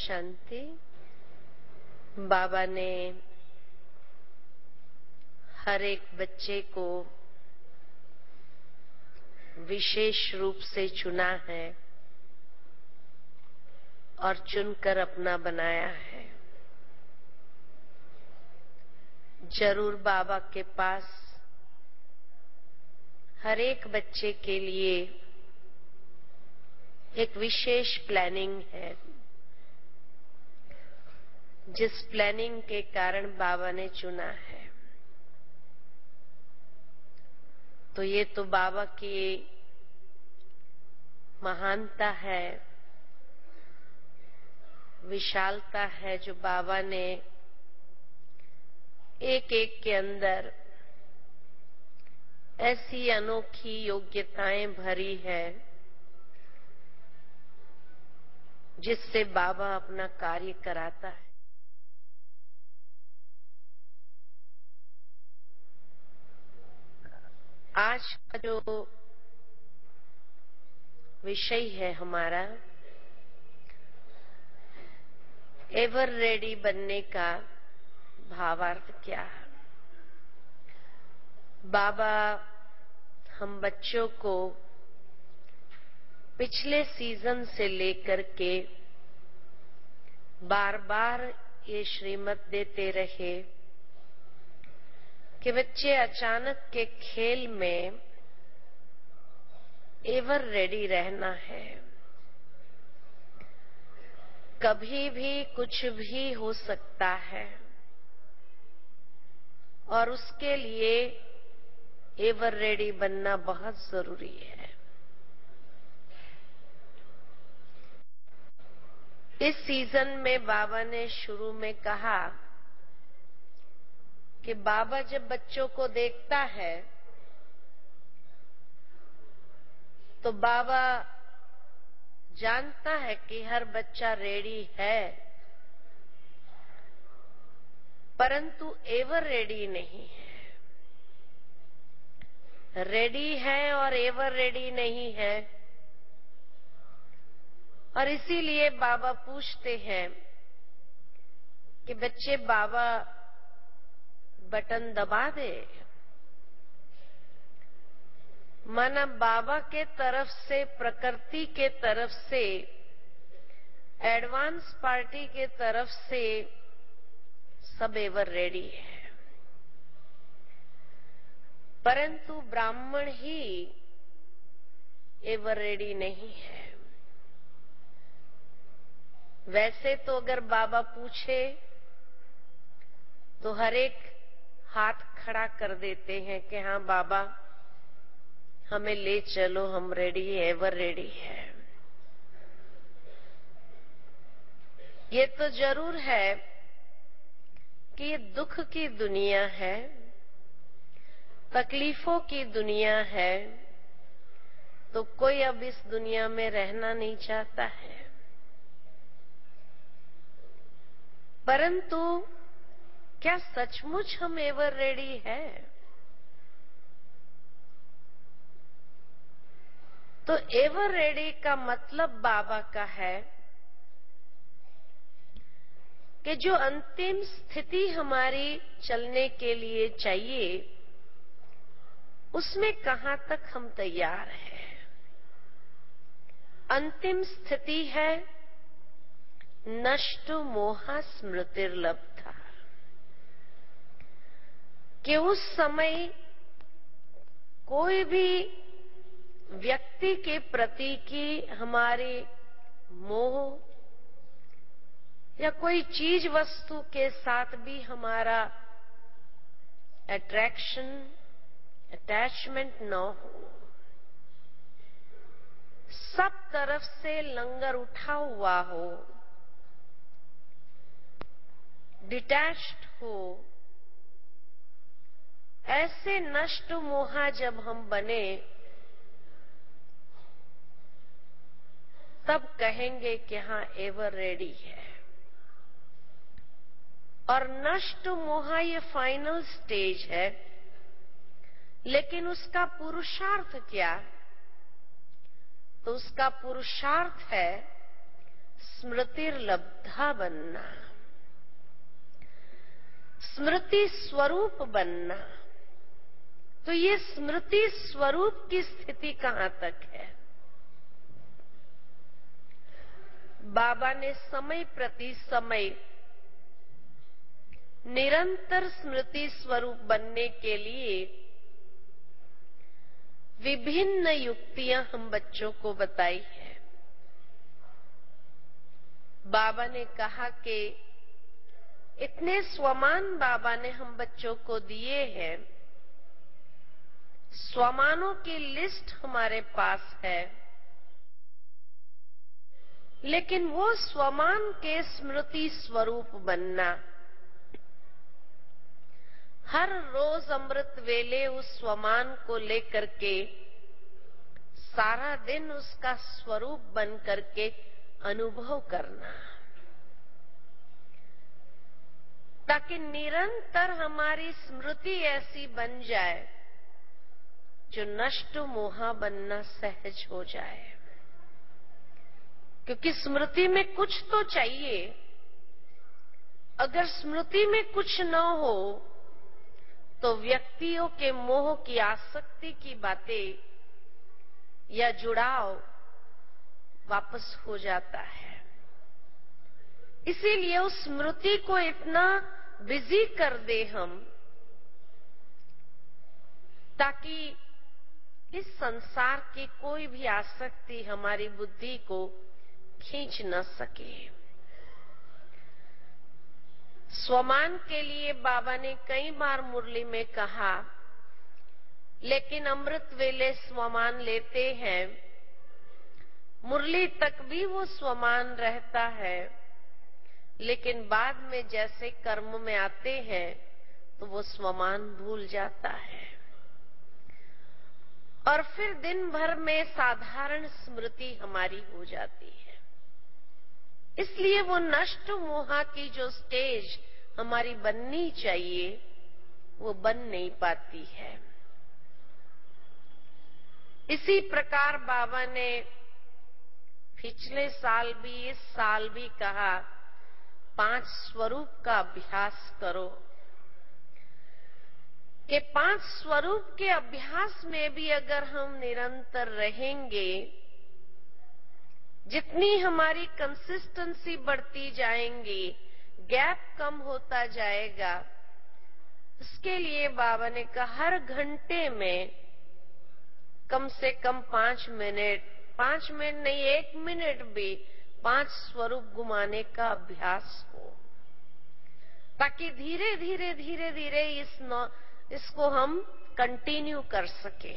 शांति। बाबा ने हर एक बच्चे को विशेष रूप से चुना है और चुनकर अपना बनाया है। जरूर बाबा के पास हर एक बच्चे के लिए एक विशेष प्लानिंग है, जिस प्लानिंग के कारण बाबा ने चुना है। तो ये तो बाबा की महानता है, विशालता है, जो बाबा ने एक एक के अंदर ऐसी अनोखी योग्यताएं भरी है जिससे बाबा अपना कार्य कराता है। आज का जो विषय है हमारा, एवर रेडी बनने का भावार्थ क्या है। बाबा हम बच्चों को पिछले सीजन से लेकर के बार बार ये श्रीमत देते रहे कि बच्चे अचानक के खेल में एवर रेडी रहना है। कभी भी कुछ भी हो सकता है और उसके लिए एवर रेडी बनना बहुत जरूरी है। इस सीजन में बाबा ने शुरू में कहा कि बाबा जब बच्चों को देखता है तो बाबा जानता है कि हर बच्चा रेडी है, परंतु एवर रेडी नहीं है। रेडी है और एवर रेडी नहीं है, और इसीलिए बाबा पूछते हैं कि बच्चे बाबा बटन दबा दे। माना बाबा के तरफ से, प्रकृति के तरफ से, एडवांस पार्टी के तरफ से सब एवर रेडी है, परंतु ब्राह्मण ही एवर रेडी नहीं है। वैसे तो अगर बाबा पूछे तो हर एक हाथ खड़ा कर देते हैं कि हाँ बाबा हमें ले चलो, हम रेडी है, एवर रेडी है। ये तो जरूर है कि ये दुख की दुनिया है, तकलीफों की दुनिया है, तो कोई अब इस दुनिया में रहना नहीं चाहता है। परंतु क्या सचमुच हम एवर रेडी है? तो एवर रेडी का मतलब बाबा का है कि जो अंतिम स्थिति हमारी चलने के लिए चाहिए, उसमें कहां तक हम तैयार हैं। अंतिम स्थिति है नष्ट मोहा स्मृतिर्लब्धा, कि उस समय कोई भी व्यक्ति के प्रति की हमारी मोह या कोई चीज वस्तु के साथ भी हमारा अट्रैक्शन, अटैचमेंट न हो। सब तरफ से लंगर उठा हुआ हो, डिटैच्ड हो। ऐसे नष्ट मोहा जब हम बने तब कहेंगे कि हाँ एवर रेडी है। और नष्ट मोहा ये फाइनल स्टेज है, लेकिन उसका पुरुषार्थ क्या? तो उसका पुरुषार्थ है स्मृतिर्लब्धा बनना, स्मृति स्वरूप बनना। तो ये स्मृति स्वरूप की स्थिति कहां तक है? बाबा ने समय प्रति समय निरंतर स्मृति स्वरूप बनने के लिए विभिन्न युक्तियां हम बच्चों को बताई है। बाबा ने कहा कि इतने स्वमान बाबा ने हम बच्चों को दिए हैं, स्वमानों की लिस्ट हमारे पास है, लेकिन वो स्वमान के स्मृति स्वरूप बनना, हर रोज अमृत वेले उस स्वमान को लेकर के सारा दिन उसका स्वरूप बन करके अनुभव करना, ताकि निरंतर हमारी स्मृति ऐसी बन जाए जो नष्ट मोहा बनना सहज हो जाए। क्योंकि स्मृति में कुछ तो चाहिए। अगर स्मृति में कुछ न हो तो व्यक्तियों के मोह की, आसक्ति की बातें या जुड़ाव वापस हो जाता है। इसीलिए उस स्मृति को इतना बिजी कर दे हम, ताकि इस संसार की कोई भी आसक्ति हमारी बुद्धि को खींच न सके। स्वमान के लिए बाबा ने कई बार मुरली में कहा, लेकिन अमृत वेले स्वमान लेते हैं, मुरली तक भी वो स्वमान रहता है, लेकिन बाद में जैसे कर्म में आते हैं तो वो स्वमान भूल जाता है और फिर दिन भर में साधारण स्मृति हमारी हो जाती है। इसलिए वो नष्ट मोहा की जो स्टेज हमारी बननी चाहिए वो बन नहीं पाती है। इसी प्रकार बाबा ने पिछले साल भी, इस साल भी कहा, 5 स्वरूप का अभ्यास करो। कि 5 स्वरूप के अभ्यास में भी अगर हम निरंतर रहेंगे, जितनी हमारी कंसिस्टेंसी बढ़ती जाएंगी, गैप कम होता जाएगा। इसके लिए बाबा ने कहा हर घंटे में कम से कम 5 मिनट, 5 मिनट नहीं 1 मिनट भी 5 स्वरूप घुमाने का अभ्यास हो, ताकि धीरे धीरे धीरे धीरे इसको हम कंटिन्यू कर सके,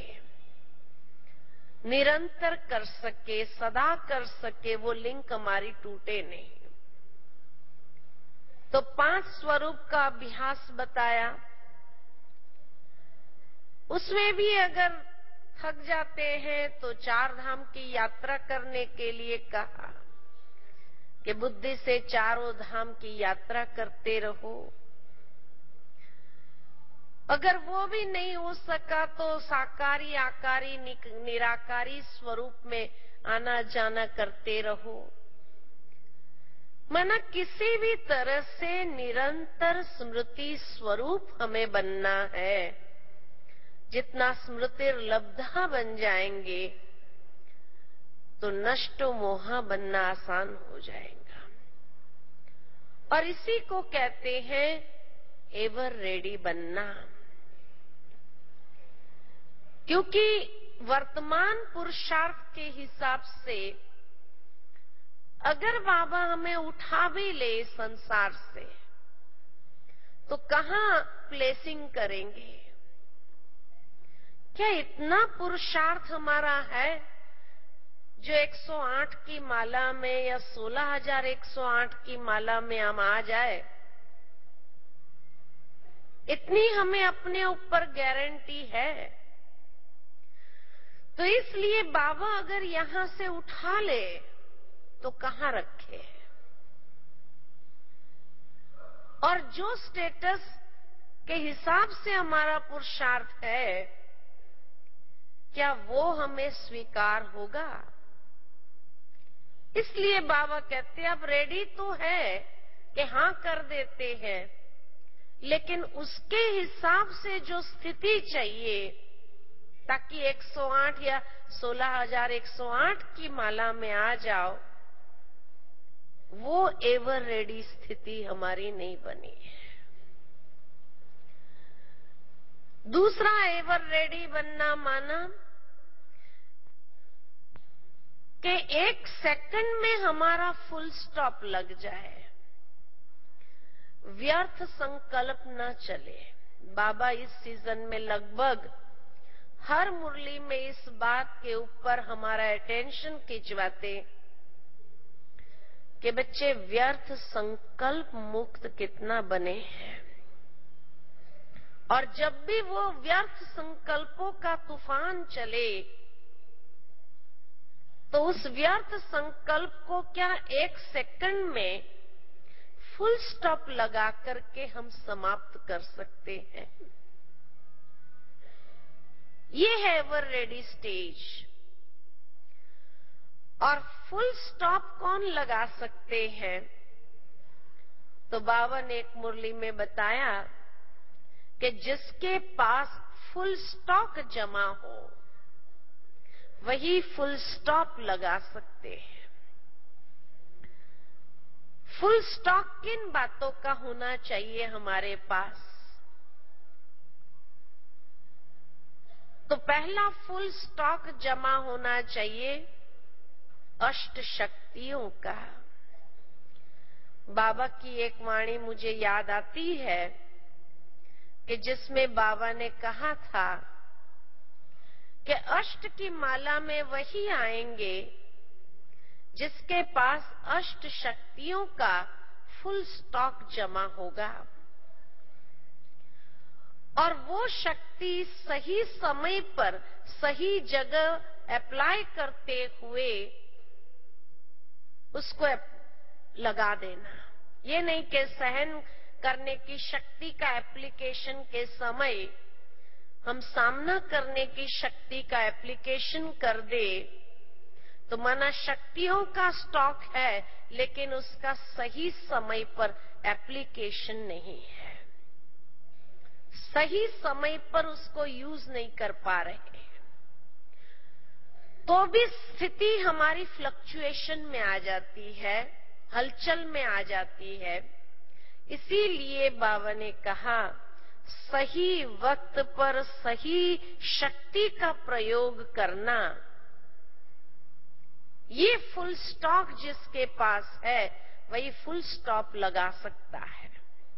निरंतर कर सके, सदा कर सके, वो लिंक हमारी टूटे नहीं। तो 5 स्वरूप का अभ्यास बताया। उसमें भी अगर थक जाते हैं तो 4 धाम की यात्रा करने के लिए कहा कि बुद्धि से चारों धाम की यात्रा करते रहो। अगर वो भी नहीं हो सका तो साकारी, आकारी, निराकारी स्वरूप में आना जाना करते रहो। माना किसी भी तरह से निरंतर स्मृति स्वरूप हमें बनना है। जितना स्मृति लब्धा बन जाएंगे तो नष्ट मोहा बनना आसान हो जाएगा। और इसी को कहते हैं एवर रेडी बनना। क्योंकि वर्तमान पुरुषार्थ के हिसाब से अगर बाबा हमें उठा भी ले संसार से तो कहां प्लेसिंग करेंगे? क्या इतना पुरुषार्थ हमारा है जो 108 की माला में या 16,108 की माला में हम आ जाए? इतनी हमें अपने ऊपर गारंटी है। तो इसलिए बाबा अगर यहां से उठा ले तो कहां रखे? और जो स्टेटस के हिसाब से हमारा पुरुषार्थ है, क्या वो हमें स्वीकार होगा? इसलिए बाबा कहते हैं अब रेडी तो है कि हाँ कर देते हैं, लेकिन उसके हिसाब से जो स्थिति चाहिए ताकि 108 या 16,108 की माला में आ जाओ, वो एवर रेडी स्थिति हमारी नहीं बनी है। दूसरा एवर रेडी बनना माना कि 1 सेकंड में हमारा फुल स्टॉप लग जाए, व्यर्थ संकल्प न चले। बाबा इस सीजन में लगभग हर मुरली में इस बात के ऊपर हमारा अटेंशन खिंचवाते कि बच्चे व्यर्थ संकल्प मुक्त कितना बने हैं, और जब भी वो व्यर्थ संकल्पों का तूफान चले तो उस व्यर्थ संकल्प को क्या 1 सेकंड में फुल स्टॉप लगा करके हम समाप्त कर सकते हैं। ये है एवर रेडी स्टेज। और फुल स्टॉप कौन लगा सकते हैं? तो बाबा ने एक मुरली में बताया कि जिसके पास फुल स्टॉक जमा हो वही फुल स्टॉप लगा सकते हैं। फुल स्टॉक किन बातों का होना चाहिए हमारे पास? तो पहला फुल स्टॉक जमा होना चाहिए अष्ट शक्तियों का। बाबा की एक वाणी मुझे याद आती है कि जिसमें बाबा ने कहा था कि अष्ट की माला में वही आएंगे जिसके पास अष्ट शक्तियों का फुल स्टॉक जमा होगा, और वो शक्ति सही समय पर सही जगह अप्लाई करते हुए उसको लगा देना। ये नहीं कि सहन करने की शक्ति का एप्लीकेशन के समय हम सामना करने की शक्ति का एप्लीकेशन कर दे तो माना शक्तियों का स्टॉक है लेकिन उसका सही समय पर एप्लीकेशन नहीं है, सही समय पर उसको यूज नहीं कर पा रहे, तो भी स्थिति हमारी फ्लक्चुएशन में आ जाती है, हलचल में आ जाती है। इसीलिए बाबा ने कहा सही वक्त पर सही शक्ति का प्रयोग करना। ये फुल स्टॉक जिसके पास है वही फुल स्टॉप लगा सकता है,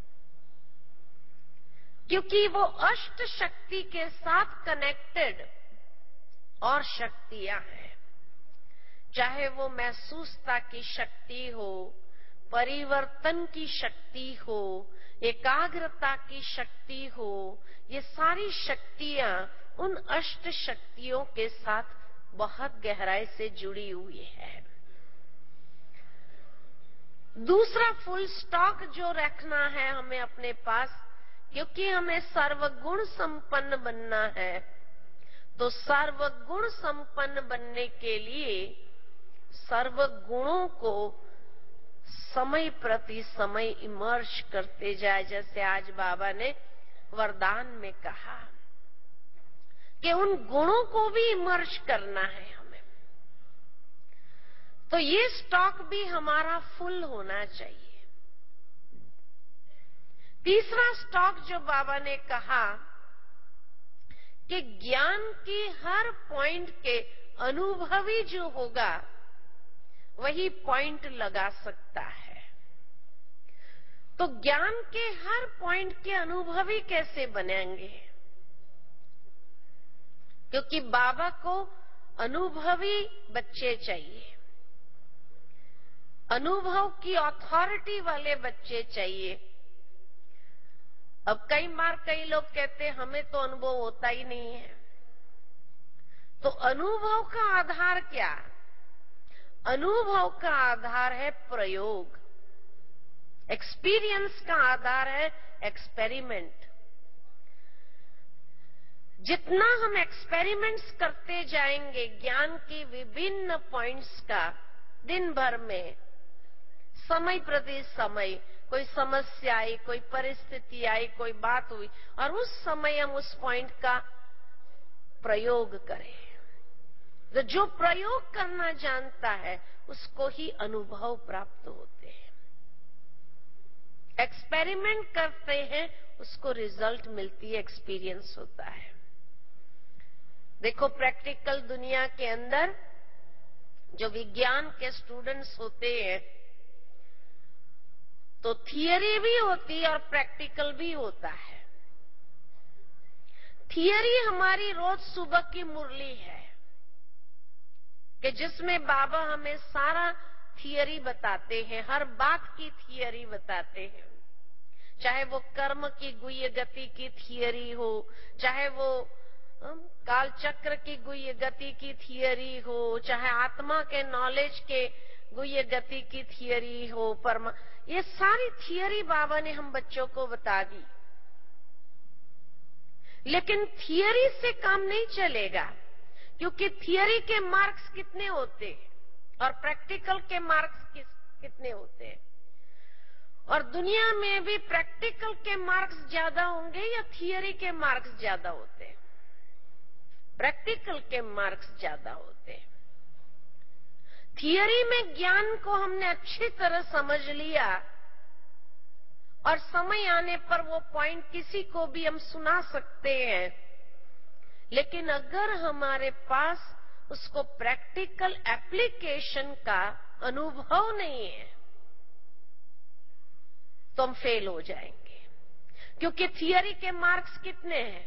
क्योंकि वो अष्ट शक्ति के साथ कनेक्टेड और शक्तियां हैं, चाहे वो महसूसता की शक्ति हो, परिवर्तन की शक्ति हो, एकाग्रता की शक्ति हो, ये सारी शक्तियां उन अष्ट शक्तियों के साथ बहुत गहराई से जुड़ी हुई है। दूसरा फुल स्टॉक जो रखना है हमें अपने पास, क्योंकि हमें सर्वगुण संपन्न बनना है, तो सर्वगुण संपन्न बनने के लिए सर्वगुणों को समय प्रति समय इमर्ज करते जाए। जैसे आज बाबा ने वरदान में कहा कि उन गुणों को भी इमर्ज करना है हमें, तो ये स्टॉक भी हमारा फुल होना चाहिए। तीसरा स्टॉक जो बाबा ने कहा कि ज्ञान की हर पॉइंट के अनुभवी जो होगा वही पॉइंट लगा सकता है। तो ज्ञान के हर पॉइंट के अनुभवी कैसे बनेंगे? क्योंकि बाबा को अनुभवी बच्चे चाहिए, अनुभव की अथॉरिटी वाले बच्चे चाहिए। अब कई बार कई लोग कहते हैं हमें तो अनुभव होता ही नहीं है, तो अनुभव का आधार क्या? अनुभव का आधार है प्रयोग, एक्सपीरियंस का आधार है एक्सपेरिमेंट। जितना हम एक्सपेरिमेंट्स करते जाएंगे ज्ञान की विभिन्न पॉइंट्स का, दिन भर में समय प्रति समय कोई समस्या आई, कोई परिस्थिति आई, कोई बात हुई, और उस समय हम उस पॉइंट का प्रयोग करें। तो जो प्रयोग करना जानता है उसको ही अनुभव प्राप्त होते हैं। एक्सपेरिमेंट करते हैं, उसको रिजल्ट मिलती है, एक्सपीरियंस होता है। देखो, प्रैक्टिकल दुनिया के अंदर जो विज्ञान के स्टूडेंट्स होते हैं तो थियरी भी होती है और प्रैक्टिकल भी होता है। थियरी हमारी रोज सुबह की मुरली है कि जिसमें बाबा हमें सारा थियरी बताते हैं, हर बात की थियरी बताते हैं। चाहे वो कर्म की गुह्य गति की थियरी हो, चाहे वो काल चक्र की गुह्य गति की थियरी हो, चाहे आत्मा के नॉलेज के गुह्य गति की थियरी हो, ये सारी थियरी बाबा ने हम बच्चों को बता दी। लेकिन थियरी से काम नहीं चलेगा, क्योंकि थियरी के मार्क्स कितने होते और प्रैक्टिकल के मार्क्स कितने होते हैं। और दुनिया में भी प्रैक्टिकल के मार्क्स ज्यादा होंगे या थियरी के मार्क्स ज्यादा होते हैं? प्रैक्टिकल के मार्क्स ज्यादा होते हैं। थियरी में ज्ञान को हमने अच्छी तरह समझ लिया और समय आने पर वो पॉइंट किसी को भी हम सुना सकते हैं, लेकिन अगर हमारे पास उसको प्रैक्टिकल एप्लीकेशन का अनुभव नहीं है तो हम फेल हो जाएंगे। क्योंकि थियरी के मार्क्स कितने हैं?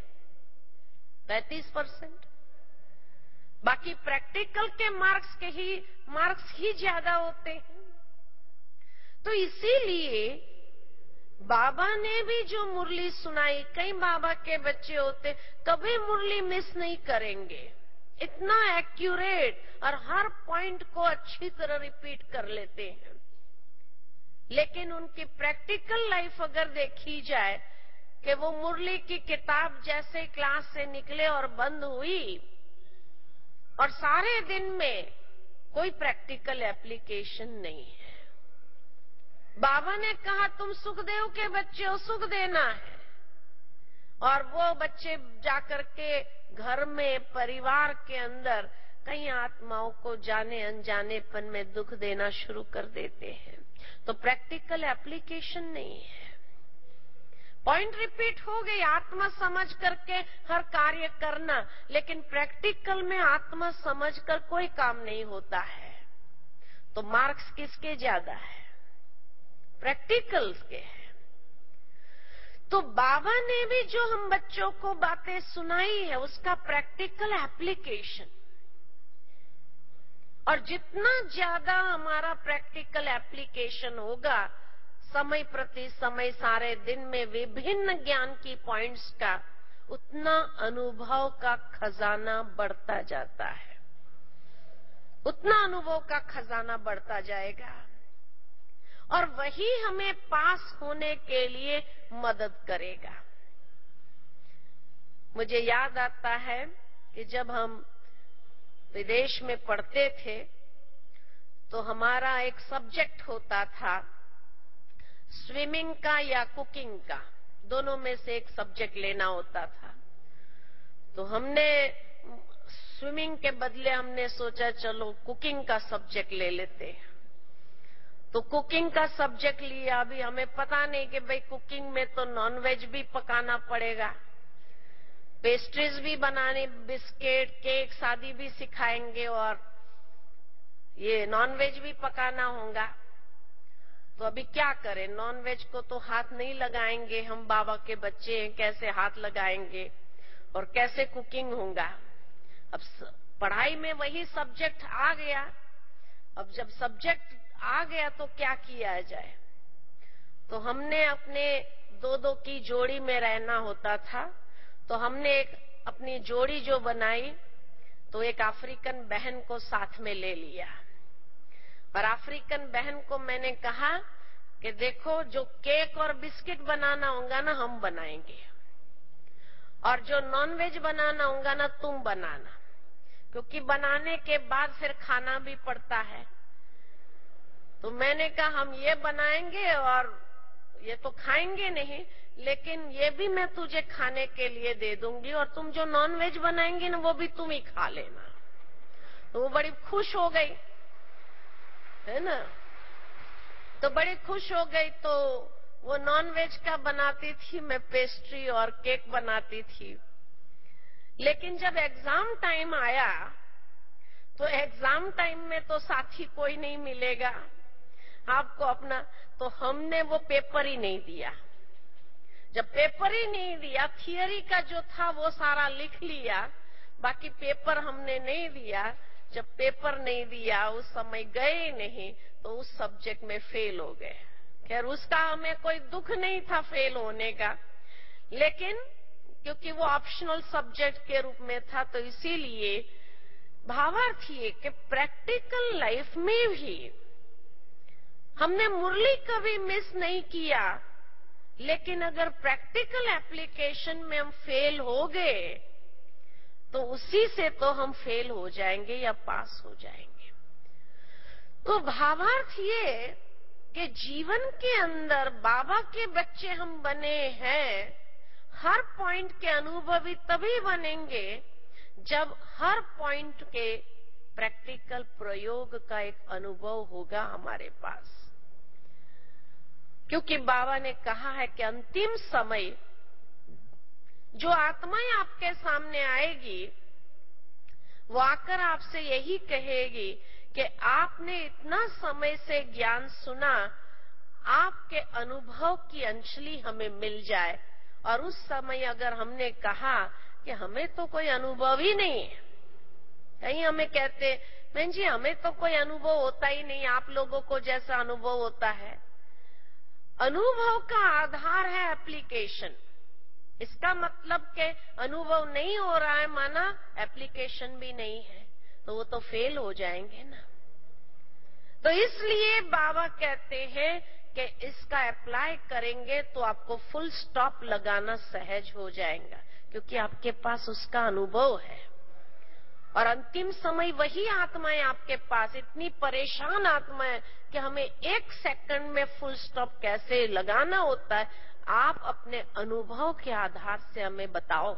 35%। बाकी प्रैक्टिकल के मार्क्स ही ज्यादा होते हैं। तो इसीलिए बाबा ने भी जो मुरली सुनाई, कई बाबा के बच्चे होते कभी मुरली मिस नहीं करेंगे, इतना एक्यूरेट, और हर पॉइंट को अच्छी तरह रिपीट कर लेते हैं। लेकिन उनकी प्रैक्टिकल लाइफ अगर देखी जाए कि वो मुरली की किताब जैसे क्लास से निकले और बंद हुई और सारे दिन में कोई प्रैक्टिकल एप्लीकेशन नहीं है। बाबा ने कहा तुम सुखदेव के बच्चे हो, सुख देना है, और वो बच्चे जाकर के घर में, परिवार के अंदर कई आत्माओं को जाने अनजानेपन में दुख देना शुरू कर देते हैं। तो प्रैक्टिकल एप्लीकेशन नहीं है। पॉइंट रिपीट हो गई, आत्मा समझ करके हर कार्य करना, लेकिन प्रैक्टिकल में आत्मा समझ कर कोई काम नहीं होता है। तो मार्क्स किसके ज्यादा है? प्रैक्टिकल के हैं। तो बाबा ने भी जो हम बच्चों को बातें सुनाई है उसका प्रैक्टिकल एप्लीकेशन, और जितना ज्यादा हमारा प्रैक्टिकल एप्लीकेशन होगा, समय प्रति समय सारे दिन में विभिन्न ज्ञान की पॉइंट्स का, उतना अनुभव का खजाना बढ़ता जाता है, उतना अनुभव का खजाना बढ़ता जाएगा, और वही हमें पास होने के लिए मदद करेगा। मुझे याद आता है कि जब हम विदेश में पढ़ते थे तो हमारा एक सब्जेक्ट होता था स्विमिंग का या कुकिंग का, दोनों में से एक सब्जेक्ट लेना होता था। तो हमने स्विमिंग के बदले हमने सोचा चलो कुकिंग का सब्जेक्ट ले लेते हैं। तो कुकिंग का सब्जेक्ट लिया। अभी हमें पता नहीं कि भाई कुकिंग में तो नॉनवेज भी पकाना पड़ेगा, पेस्ट्रीज भी बनाने, बिस्किट, केक, शादी भी सिखाएंगे, और ये नॉनवेज भी पकाना होगा। तो अभी क्या करें? नॉनवेज को तो हाथ नहीं लगाएंगे, हम बाबा के बच्चे हैं, कैसे हाथ लगाएंगे और कैसे कुकिंग होगा? अब पढ़ाई में वही सब्जेक्ट आ गया। अब जब सब्जेक्ट आ गया तो क्या किया जाए? तो हमने अपने दो की जोड़ी में रहना होता था, तो हमने एक अपनी जोड़ी जो बनाई तो एक अफ्रीकन बहन को साथ में ले लिया, और अफ्रीकन बहन को मैंने कहा कि देखो जो केक और बिस्किट बनाना होगा ना हम बनाएंगे, और जो नॉनवेज बनाना होगा ना तुम बनाना, क्योंकि बनाने के बाद फिर खाना भी पड़ता है। तो मैंने कहा हम ये बनाएंगे और ये तो खाएंगे नहीं, लेकिन ये भी मैं तुझे खाने के लिए दे दूंगी और तुम जो नॉन वेज बनाएंगे ना वो भी तुम ही खा लेना। तो वो बड़ी खुश हो गई, है ना। तो बड़ी खुश हो गई। तो वो नॉन वेज का बनाती थी, मैं पेस्ट्री और केक बनाती थी। लेकिन जब एग्जाम टाइम आया तो एग्जाम टाइम में तो साथी कोई नहीं मिलेगा आपको अपना, तो हमने वो पेपर ही नहीं दिया। जब पेपर ही नहीं दिया, थियरी का जो था वो सारा लिख लिया, बाकी पेपर हमने नहीं दिया। जब पेपर नहीं दिया, उस समय गए नहीं, तो उस सब्जेक्ट में फेल हो गए। खैर उसका हमें कोई दुख नहीं था फेल होने का, लेकिन क्योंकि वो ऑप्शनल सब्जेक्ट के रूप में था, तो इसीलिए भावार्थ ये कि प्रैक्टिकल लाइफ में भी हमने मुरली कभी मिस नहीं किया, लेकिन अगर प्रैक्टिकल एप्लीकेशन में हम फेल हो गए तो उसी से तो हम फेल हो जाएंगे या पास हो जाएंगे। तो भावार्थ ये कि जीवन के अंदर बाबा के बच्चे हम बने हैं, हर पॉइंट के अनुभवी तभी बनेंगे जब हर पॉइंट के प्रैक्टिकल प्रयोग का एक अनुभव होगा हमारे पास। क्योंकि बाबा ने कहा है कि अंतिम समय जो आत्माएं आपके सामने आएगी वो आकर आपसे यही कहेगी कि आपने इतना समय से ज्ञान सुना, आपके अनुभव की अंजलि हमें मिल जाए। और उस समय अगर हमने कहा कि हमें तो कोई अनुभव ही नहीं है, कहीं हमें कहते बहन जी हमें तो कोई अनुभव होता ही नहीं, आप लोगों को जैसा अनुभव होता है। अनुभव का आधार है एप्लीकेशन। इसका मतलब कि अनुभव नहीं हो रहा है माना एप्लीकेशन भी नहीं है, तो वो तो फेल हो जाएंगे ना। तो इसलिए बाबा कहते हैं कि इसका अप्लाई करेंगे तो आपको फुल स्टॉप लगाना सहज हो जाएगा, क्योंकि आपके पास उसका अनुभव है। और अंतिम समय वही आत्माएं आपके पास, इतनी परेशान आत्माएं कि हमें 1 सेकंड में फुल स्टॉप कैसे लगाना होता है, आप अपने अनुभव के आधार से हमें बताओ।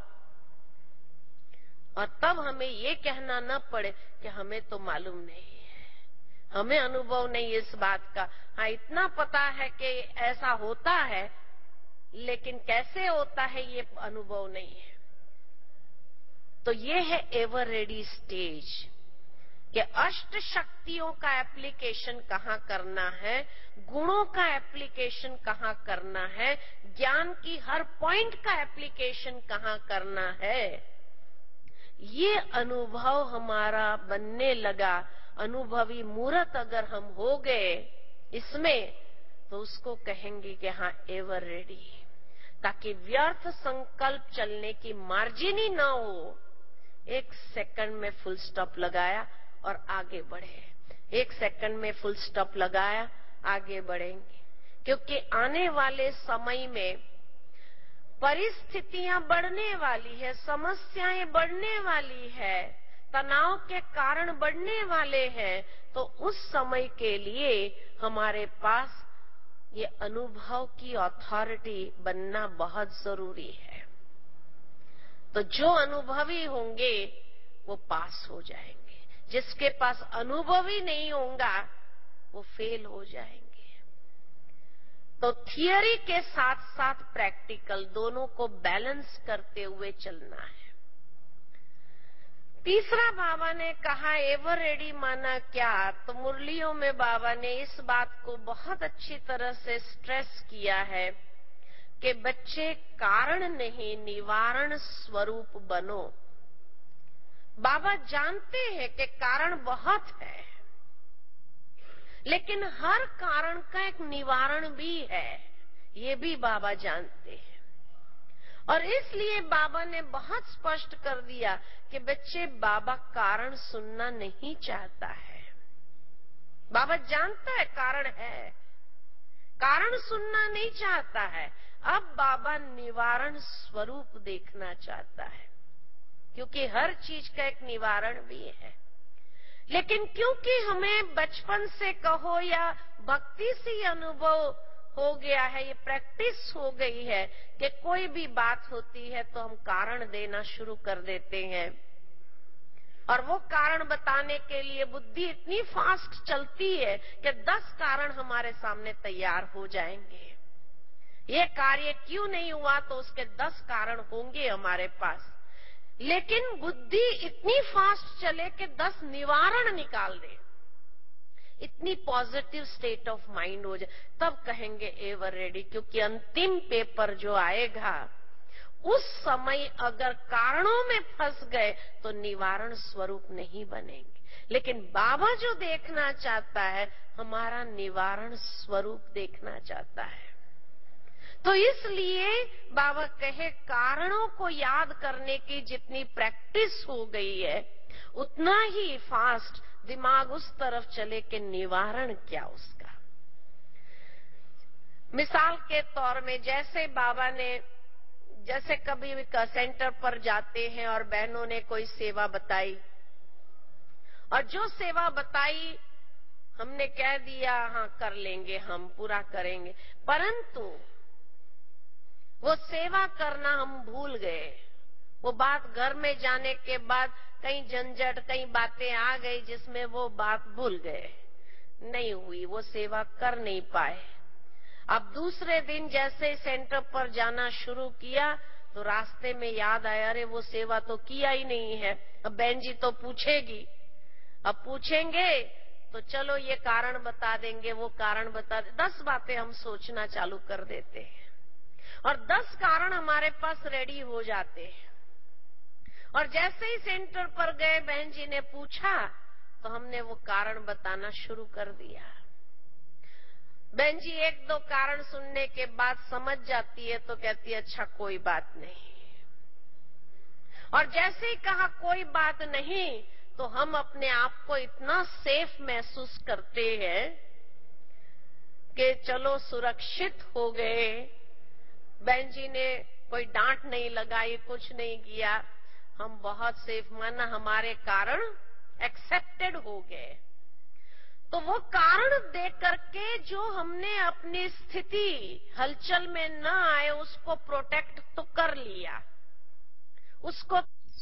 और तब हमें ये कहना न पड़े कि हमें तो मालूम नहीं है, हमें अनुभव नहीं इस बात का। हाँ इतना पता है कि ऐसा होता है, लेकिन कैसे होता है ये अनुभव नहीं है। तो ये है एवर रेडी स्टेज कि अष्ट शक्तियों का एप्लीकेशन कहाँ करना है, गुणों का एप्लीकेशन कहाँ करना है, ज्ञान की हर पॉइंट का एप्लीकेशन कहाँ करना है। ये अनुभव हमारा बनने लगा। अनुभवी मूर्त अगर हम हो गए इसमें, तो उसको कहेंगे कि हाँ एवर रेडी, ताकि व्यर्थ संकल्प चलने की मार्जिन ही ना हो। 1 सेकंड में फुल स्टॉप लगाया और आगे बढ़े, 1 सेकंड में फुल स्टॉप लगाया, आगे बढ़ेंगे। क्योंकि आने वाले समय में परिस्थितियां बढ़ने वाली है, समस्याएं बढ़ने वाली है, तनाव के कारण बढ़ने वाले हैं। तो उस समय के लिए हमारे पास ये अनुभव की अथॉरिटी बनना बहुत जरूरी है। तो जो अनुभवी होंगे वो पास हो जाएंगे, जिसके पास अनुभव ही नहीं होगा वो फेल हो जाएंगे। तो थियरी के साथ साथ प्रैक्टिकल दोनों को बैलेंस करते हुए चलना है। तीसरा बाबा ने कहा एवर रेडी माना क्या, तो मुरलियों में बाबा ने इस बात को बहुत अच्छी तरह से स्ट्रेस किया है कि बच्चे कारण नहीं निवारण स्वरूप बनो। बाबा जानते हैं कि कारण बहुत है, लेकिन हर कारण का एक निवारण भी है, ये भी बाबा जानते हैं। और इसलिए बाबा ने बहुत स्पष्ट कर दिया कि बच्चे बाबा कारण सुनना नहीं चाहता है। बाबा जानता है कारण है, कारण सुनना नहीं चाहता है। अब बाबा निवारण स्वरूप देखना चाहता है, क्योंकि हर चीज का एक निवारण भी है। लेकिन क्योंकि हमें बचपन से कहो या भक्ति से अनुभव हो गया है, ये प्रैक्टिस हो गई है कि कोई भी बात होती है तो हम कारण देना शुरू कर देते हैं, और वो कारण बताने के लिए बुद्धि इतनी फास्ट चलती है कि 10 कारण हमारे सामने तैयार हो जाएंगे। ये कार्य क्यों नहीं हुआ तो उसके 10 कारण होंगे हमारे पास। लेकिन बुद्धि इतनी फास्ट चले कि 10 निवारण निकाल दे, इतनी पॉजिटिव स्टेट ऑफ माइंड हो जाए, तब कहेंगे एवर रेडी। क्योंकि अंतिम पेपर जो आएगा उस समय अगर कारणों में फंस गए तो निवारण स्वरूप नहीं बनेंगे। लेकिन बाबा जो देखना चाहता है, हमारा निवारण स्वरूप देखना चाहता है। तो इसलिए बाबा कहे कारणों को याद करने की जितनी प्रैक्टिस हो गई है, उतना ही फास्ट दिमाग उस तरफ चले कि निवारण क्या उसका। मिसाल के तौर में जैसे बाबा ने, जैसे कभी भी सेंटर पर जाते हैं और बहनों ने कोई सेवा बताई, और जो सेवा बताई हमने कह दिया हाँ कर लेंगे, हम पूरा करेंगे, परंतु वो सेवा करना हम भूल गए। वो बात घर में जाने के बाद कई झंझट, कई बातें आ गई जिसमें वो बात भूल गए, नहीं हुई, वो सेवा कर नहीं पाए। अब दूसरे दिन जैसे सेंटर पर जाना शुरू किया तो रास्ते में याद आया, अरे वो सेवा तो किया ही नहीं है। अब बहन जी तो पूछेगी, अब पूछेंगे तो चलो ये कारण बता देंगे, वो कारण बता दे, 10 बातें हम सोचना चालू कर देते हैं और 10 कारण हमारे पास रेडी हो जाते हैं। और जैसे ही सेंटर पर गए, बहन जी ने पूछा तो हमने वो कारण बताना शुरू कर दिया। बहन जी 1-2 कारण सुनने के बाद समझ जाती है तो कहती है अच्छा कोई बात नहीं। और जैसे ही कहा कोई बात नहीं तो हम अपने आप को इतना सेफ महसूस करते हैं कि चलो सुरक्षित हो गए। बहन जी ने कोई डांट नहीं लगाई, कुछ नहीं किया, हम बहुत सेफ माना, हमारे कारण एक्सेप्टेड हो गए। तो वो कारण देख करके जो हमने अपनी स्थिति हलचल में न आए उसको प्रोटेक्ट तो कर लिया, उसको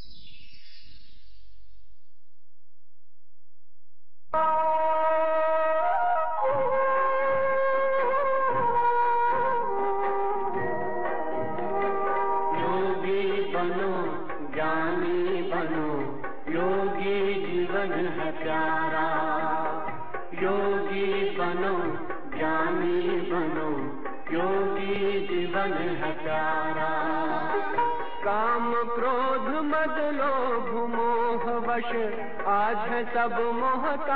योगी बनो ज्ञानी बनो, योगी जीवन है प्यारा। योगी बनो ज्ञानी बनो, योगी जीवन है प्यारा। काम क्रोध मद लोभ मोह वश आज है सब मोहताज।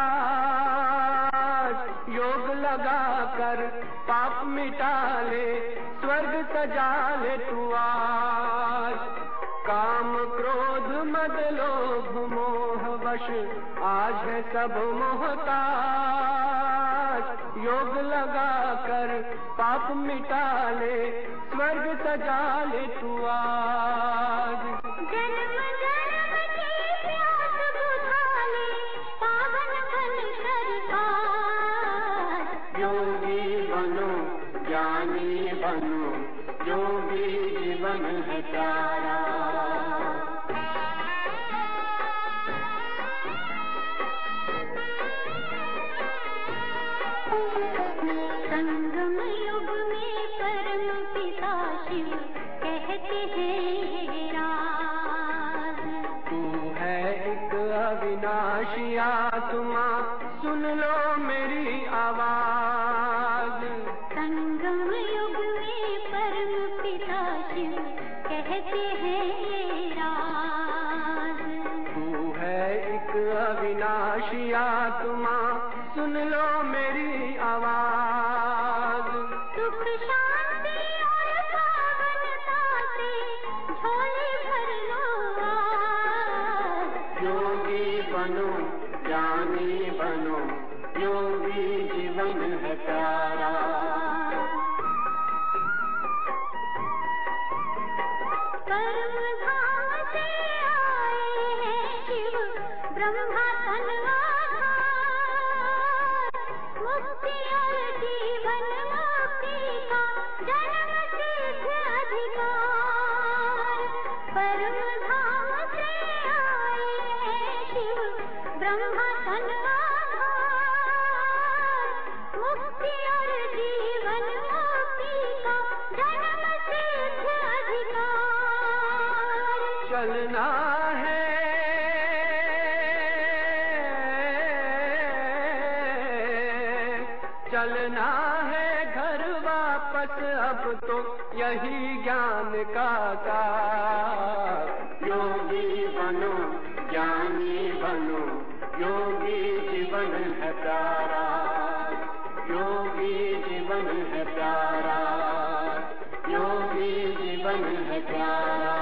योग लगा कर पाप मिटा ले, स्वर्ग सजा ले तू आज। काम क्रोध मद लोभ मोह वश आज है सब मोहताज। योग लगा कर पाप मिटा ले, स्वर्ग सजा ले तू आज। जन्म जन्म की प्यास बुझा ले, पावन बन कर आज। योगी बनो ज्ञानी बनो, योगी जीवन है प्यारा। संगम युग में परम पिता शिव कहते हैं राज। तू है एक अविनाशी आत्मा, सुन लो मेरी आवाज। संगम युग में परम पिता शिव कहते हैं राज। तू है एक अविनाशी आत्मा, सुन लो मेरी आवाज। सुख शांति और पावनता से झोले भर लो आज। योगी बनो ज्ञानी बनो, योगी जीवन है प्यारा। परम धाम से आए हैं शिव, ब्रह्मा तन आधार। ब्रह्मासन आधार, मुक्ति और जीवन मुक्ति का जन्म सिद्ध अधिकार। चलना है चलना है घर वापस, अब तो यही ज्ञान का सार। योगी बनो ज्ञानी बनो, योगी जीवन है प्यारा, योगी जीवन है प्यारा, योगी जीवन है प्यारा।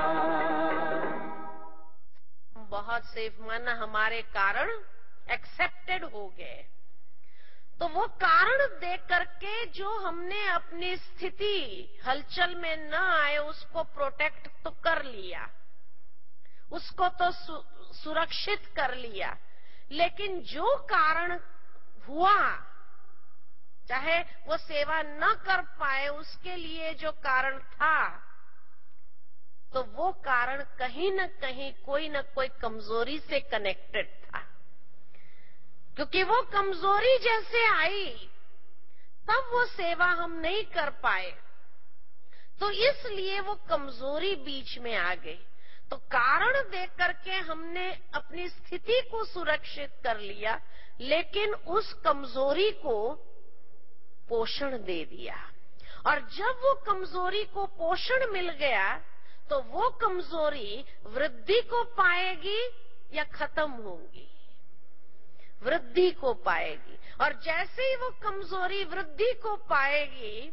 बहुत से मन हमारे कारण एक्सेप्टेड हो गए, तो वो कारण देख करके जो हमने अपनी स्थिति हलचल में न आए उसको प्रोटेक्ट तो कर लिया, उसको तो सुरक्षित कर लिया, लेकिन जो कारण हुआ, चाहे वो सेवा न कर पाए, उसके लिए जो कारण था, तो वो कारण कहीं न कहीं कोई न कोई कमजोरी से कनेक्टेड था। क्योंकि वो कमजोरी जैसे आई, तब वो सेवा हम नहीं कर पाए, तो इसलिए वो कमजोरी बीच में आ गई। तो कारण देख करके हमने अपनी स्थिति को सुरक्षित कर लिया, लेकिन उस कमजोरी को पोषण दे दिया। और जब वो कमजोरी को पोषण मिल गया, तो वो कमजोरी वृद्धि को पाएगी या खत्म होगी? वृद्धि को पाएगी। और जैसे ही वो कमजोरी वृद्धि को पाएगी,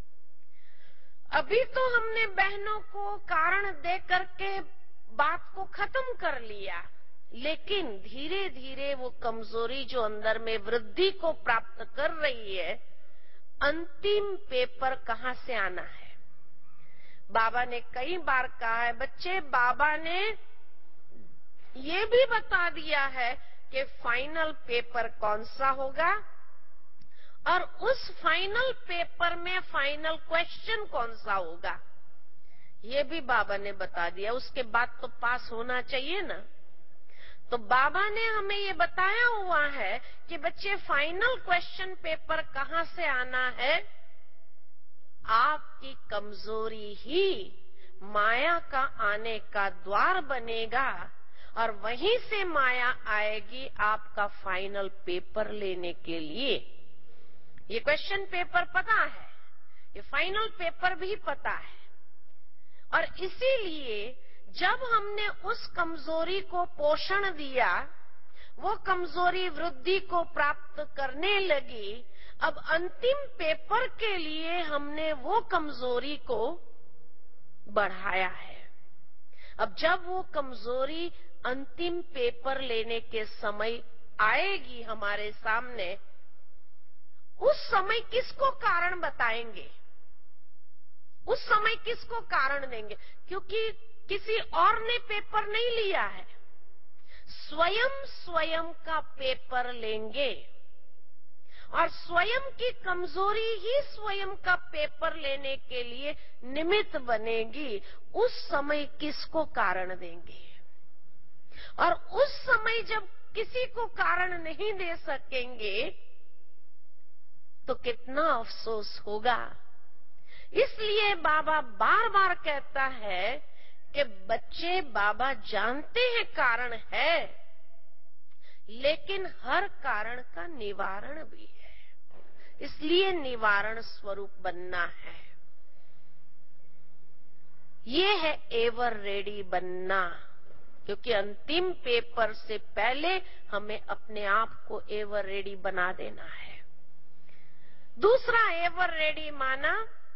अभी तो हमने बहनों को कारण दे करके बात को खत्म कर लिया, लेकिन धीरे धीरे वो कमजोरी जो अंदर में वृद्धि को प्राप्त कर रही है, अंतिम पेपर कहाँ से आना है? बाबा ने कई बार कहा है, बच्चे, बाबा ने ये भी बता दिया है कि फाइनल पेपर कौन सा होगा, और उस फाइनल पेपर में फाइनल क्वेश्चन कौन सा होगा, ये भी बाबा ने बता दिया। उसके बाद तो पास होना चाहिए ना। तो बाबा ने हमें ये बताया हुआ है कि बच्चे, फाइनल क्वेश्चन पेपर कहाँ से आना है? आपकी कमजोरी ही माया का आने का द्वार बनेगा, और वहीं से माया आएगी आपका फाइनल पेपर लेने के लिए। ये क्वेश्चन पेपर पता है, ये फाइनल पेपर भी पता है। और इसीलिए जब हमने उस कमजोरी को पोषण दिया, वो कमजोरी वृद्धि को प्राप्त करने लगी। अब अंतिम पेपर के लिए हमने वो कमजोरी को बढ़ाया है। अब जब वो कमजोरी अंतिम पेपर लेने के समय आएगी हमारे सामने, उस समय किसको कारण बताएंगे? उस समय किसको कारण देंगे? क्योंकि किसी और ने पेपर नहीं लिया है, स्वयं स्वयं का पेपर लेंगे। और स्वयं की कमजोरी ही स्वयं का पेपर लेने के लिए निमित्त बनेगी। उस समय किसको कारण देंगे? और उस समय जब किसी को कारण नहीं दे सकेंगे, तो कितना अफसोस होगा। इसलिए बाबा बार बार कहता है कि बच्चे, बाबा जानते हैं कारण है, लेकिन हर कारण का निवारण भी है। इसलिए निवारण स्वरूप बनना है। ये है एवर रेडी बनना, क्योंकि अंतिम पेपर से पहले हमें अपने आप को एवर रेडी बना देना है। दूसरा एवर रेडी माना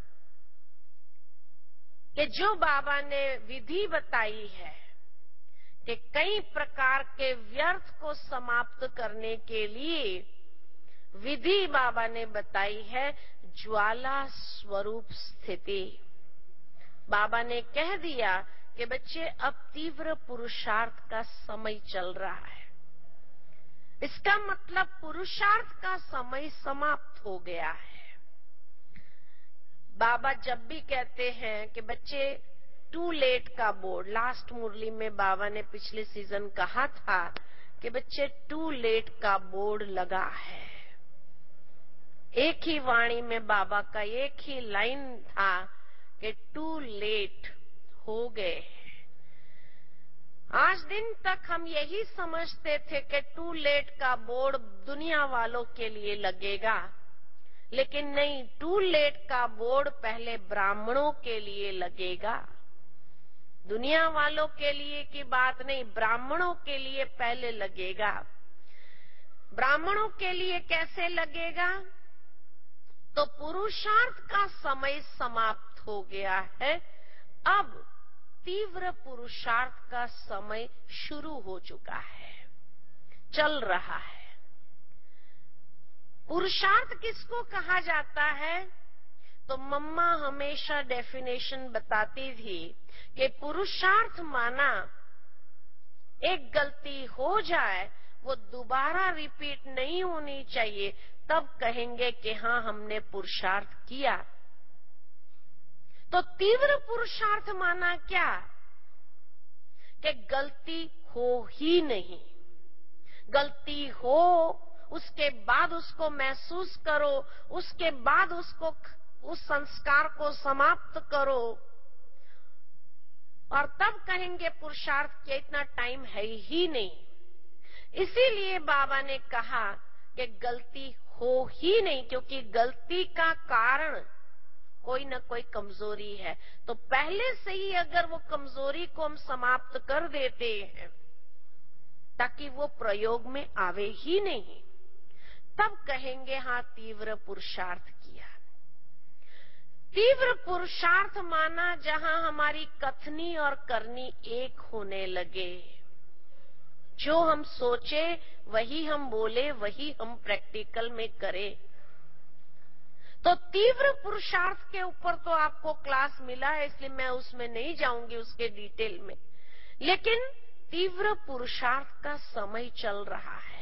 कि जो बाबा ने विधि बताई है कि कई प्रकार के व्यर्थ को समाप्त करने के लिए विधि बाबा ने बताई है, ज्वाला स्वरूप स्थिति। बाबा ने कह दिया कि बच्चे, अब तीव्र पुरुषार्थ का समय चल रहा है। इसका मतलब पुरुषार्थ का समय समाप्त हो गया है। बाबा जब भी कहते हैं कि बच्चे, टू लेट का बोर्ड, लास्ट मुरली में बाबा ने पिछले सीजन कहा था कि बच्चे टू लेट का बोर्ड लगा है। एक ही वाणी में बाबा का एक ही लाइन था कि टू लेट हो गए। आज दिन तक हम यही समझते थे कि टू लेट का बोर्ड दुनिया वालों के लिए लगेगा, लेकिन नहीं, टू लेट का बोर्ड पहले ब्राह्मणों के लिए लगेगा। दुनिया वालों के लिए की बात नहीं, ब्राह्मणों के लिए पहले लगेगा। ब्राह्मणों के लिए कैसे लगेगा? तो पुरुषार्थ का समय समाप्त हो गया है, अब तीव्र पुरुषार्थ का समय शुरू हो चुका है, चल रहा है। पुरुषार्थ किसको कहा जाता है? तो मम्मा हमेशा डेफिनेशन बताती थी कि पुरुषार्थ माना एक गलती हो जाए, वो दोबारा रिपीट नहीं होनी चाहिए, तब कहेंगे कि हाँ हमने पुरुषार्थ किया। तो तीव्र पुरुषार्थ माना क्या? कि गलती हो ही नहीं। गलती हो, उसके बाद उसको महसूस करो, उसके बाद उसको उस संस्कार को समाप्त करो, और तब कहेंगे पुरुषार्थ के इतना टाइम है ही नहीं। इसीलिए बाबा ने कहा कि गलती हो ही नहीं, क्योंकि गलती का कारण कोई न कोई कमजोरी है। तो पहले से ही अगर वो कमजोरी को हम समाप्त कर देते हैं ताकि वो प्रयोग में आवे ही नहीं, तब कहेंगे हाँ तीव्र पुरुषार्थ किया। तीव्र पुरुषार्थ माना जहां हमारी कथनी और करनी एक होने लगे। जो हम सोचे वही हम बोले, वही हम प्रैक्टिकल में करें। तो तीव्र पुरुषार्थ के ऊपर तो आपको क्लास मिला है, इसलिए मैं उसमें नहीं जाऊंगी उसके डिटेल में, लेकिन तीव्र पुरुषार्थ का समय चल रहा है।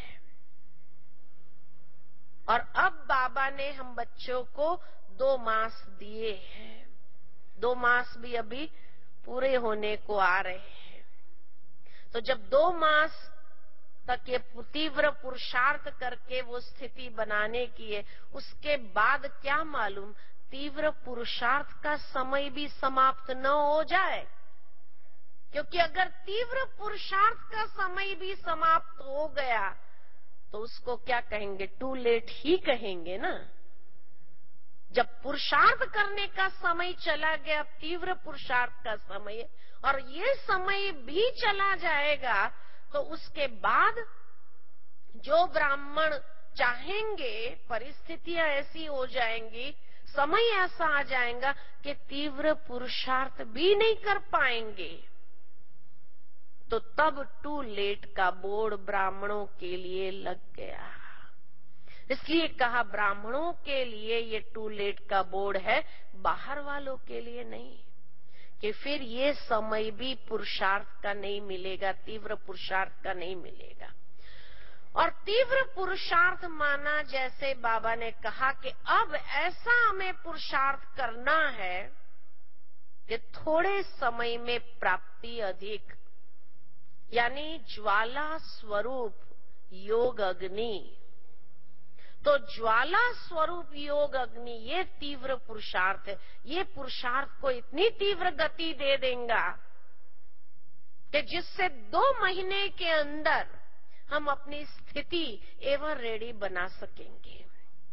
और अब बाबा ने हम बच्चों को 2 मास दिए हैं। 2 मास भी अभी पूरे होने को आ रहे हैं। तो जब 2 मास तक ये तीव्र पुरुषार्थ करके वो स्थिति बनाने की है, उसके बाद क्या मालूम तीव्र पुरुषार्थ का समय भी समाप्त न हो जाए। क्योंकि अगर तीव्र पुरुषार्थ का समय भी समाप्त हो गया तो उसको क्या कहेंगे? टू लेट ही कहेंगे ना। जब पुरुषार्थ करने का समय चला गया, तीव्र पुरुषार्थ का समय, और ये समय भी चला जाएगा, तो उसके बाद जो ब्राह्मण चाहेंगे, परिस्थितियां ऐसी हो जाएंगी, समय ऐसा आ जाएगा कि तीव्र पुरुषार्थ भी नहीं कर पाएंगे, तो तब टू लेट का बोर्ड ब्राह्मणों के लिए लग गया। इसलिए कहा ब्राह्मणों के लिए ये टू लेट का बोर्ड है, बाहर वालों के लिए नहीं, कि फिर ये समय भी पुरुषार्थ का नहीं मिलेगा, तीव्र पुरुषार्थ का नहीं मिलेगा। और तीव्र पुरुषार्थ माना जैसे बाबा ने कहा कि अब ऐसा हमें पुरुषार्थ करना है कि थोड़े समय में प्राप्ति अधिक, यानी ज्वाला स्वरूप योग अग्नि। तो ज्वाला स्वरूप योग अग्नि ये तीव्र पुरुषार्थ है। ये पुरुषार्थ को इतनी तीव्र गति दे देगा कि जिससे 2 महीने के अंदर हम अपनी स्थिति एवं रेडी बना सकेंगे।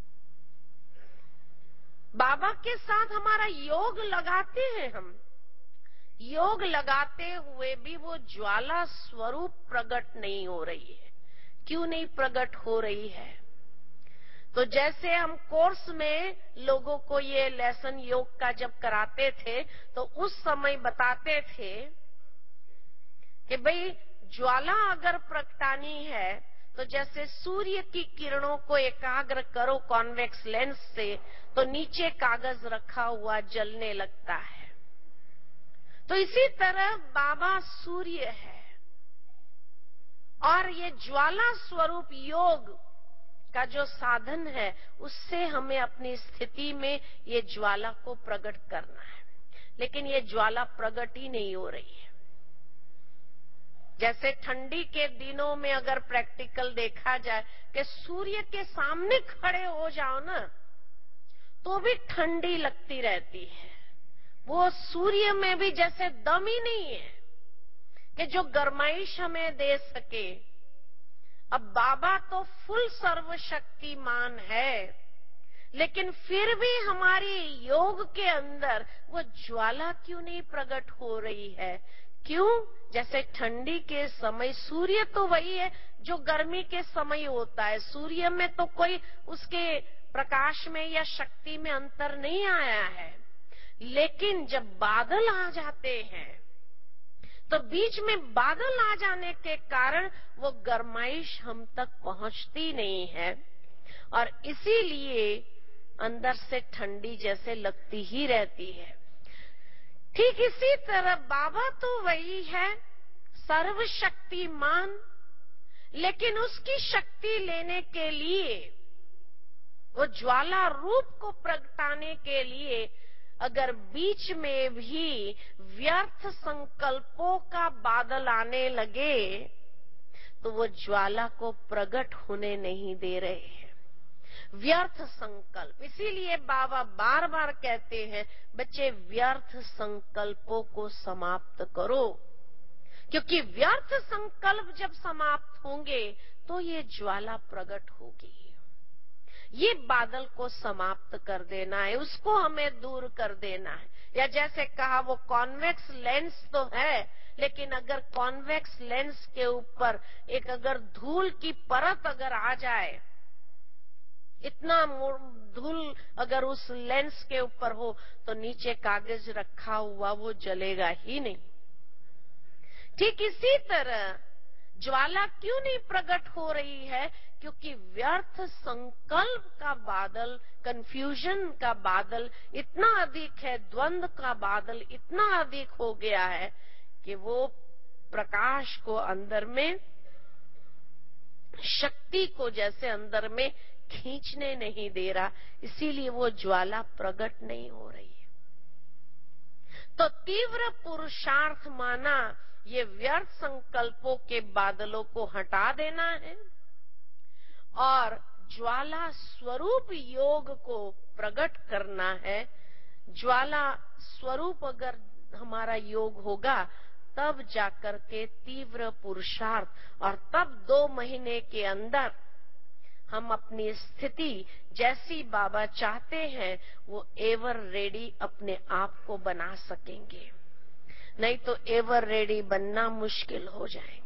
बाबा के साथ हमारा योग लगाते हैं हम, योग लगाते हुए भी वो ज्वाला स्वरूप प्रकट नहीं हो रही है। क्यों नहीं प्रकट हो रही है? तो जैसे हम कोर्स में लोगों को ये लेसन योग का जब कराते थे तो उस समय बताते थे कि भाई ज्वाला अगर प्रगटानी है तो जैसे सूर्य की किरणों को एकाग्र करो कॉन्वेक्स लेंस से, तो नीचे कागज रखा हुआ जलने लगता है। तो इसी तरह बाबा सूर्य है और ये ज्वाला स्वरूप योग का जो साधन है उससे हमें अपनी स्थिति में ये ज्वाला को प्रकट करना है। लेकिन ये ज्वाला प्रकट ही नहीं हो रही है। जैसे ठंडी के दिनों में अगर प्रैक्टिकल देखा जाए कि सूर्य के सामने खड़े हो जाओ ना तो भी ठंडी लगती रहती है। वो सूर्य में भी जैसे दम ही नहीं है कि जो गर्माइश हमें दे सके। अब बाबा तो फुल सर्वशक्तिमान है, लेकिन फिर भी हमारी योग के अंदर वो ज्वाला क्यों नहीं प्रकट हो रही है? क्यों? जैसे ठंडी के समय सूर्य तो वही है जो गर्मी के समय होता है। सूर्य में तो कोई उसके प्रकाश में या शक्ति में अंतर नहीं आया है, लेकिन जब बादल आ जाते हैं तो बीच में बादल आ जाने के कारण वो गर्माइश हम तक पहुंचती नहीं है और इसीलिए अंदर से ठंडी जैसे लगती ही रहती है। ठीक इसी तरह बाबा तो वही है सर्वशक्तिमान, लेकिन उसकी शक्ति लेने के लिए, वो ज्वाला रूप को प्रगटाने के लिए अगर बीच में भी व्यर्थ संकल्पों का बादल आने लगे तो वो ज्वाला को प्रकट होने नहीं दे रहे हैं। व्यर्थ संकल्प, इसीलिए बाबा बार बार कहते हैं बच्चे व्यर्थ संकल्पों को समाप्त करो, क्योंकि व्यर्थ संकल्प जब समाप्त होंगे तो ये ज्वाला प्रकट होगी। ये बादल को समाप्त कर देना है, उसको हमें दूर कर देना है। या जैसे कहा वो कॉन्वेक्स लेंस तो है, लेकिन अगर कॉन्वेक्स लेंस के ऊपर एक अगर धूल की परत अगर आ जाए, इतना धूल अगर उस लेंस के ऊपर हो तो नीचे कागज रखा हुआ वो जलेगा ही नहीं। ठीक इसी तरह ज्वाला क्यों नहीं प्रकट हो रही है? क्योंकि व्यर्थ संकल्प का बादल, कंफ्यूजन का बादल इतना अधिक है, द्वंद्व का बादल इतना अधिक हो गया है कि वो प्रकाश को अंदर में, शक्ति को जैसे अंदर में खींचने नहीं दे रहा, इसीलिए वो ज्वाला प्रकट नहीं हो रही है। तो तीव्र पुरुषार्थ माना ये व्यर्थ संकल्पों के बादलों को हटा देना है और ज्वाला स्वरूप योग को प्रकट करना है। ज्वाला स्वरूप अगर हमारा योग होगा तब जाकर के तीव्र पुरुषार्थ, और तब 2 महीने के अंदर हम अपनी स्थिति जैसी बाबा चाहते हैं वो एवर रेडी अपने आप को बना सकेंगे। नहीं तो एवर रेडी बनना मुश्किल हो जाएगा।